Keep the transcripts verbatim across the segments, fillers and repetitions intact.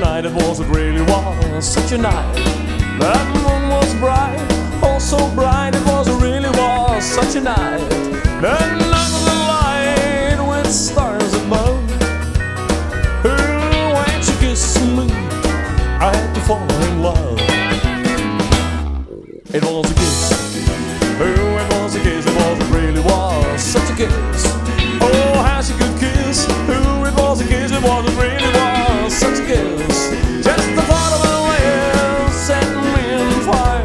night, it was, it really was such a night. That moon was bright, oh so bright, it was, it really was such a night. That night was a light with stars above. Oh, when she kissed me, I had to fall in love. It was a kiss, oh it was a kiss, it was, it really was such a kiss. Oh how she could kiss, oh it was a kiss, it was, it really was such a kiss. Just the thought of her lips set me on fire.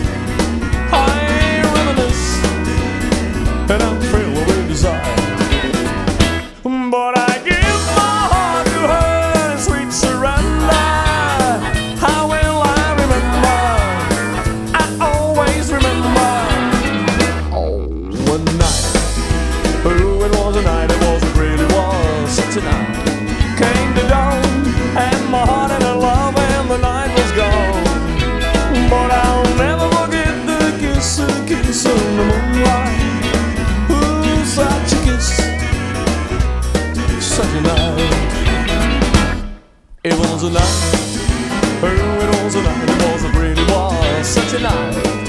I reminisce and I'm filled with desire. But I give my heart to her in sweet surrender. How will I remember? I always remember. Oh, one night, oh it was a night, it was, it really was such a night. Came the dawn and my heart and her love and the night was gone. But I'll never forget the kiss, the kiss in the moonlight. Ooh, such a kiss, such a night. It was a night, oh it was a night, it was, it really was such a night.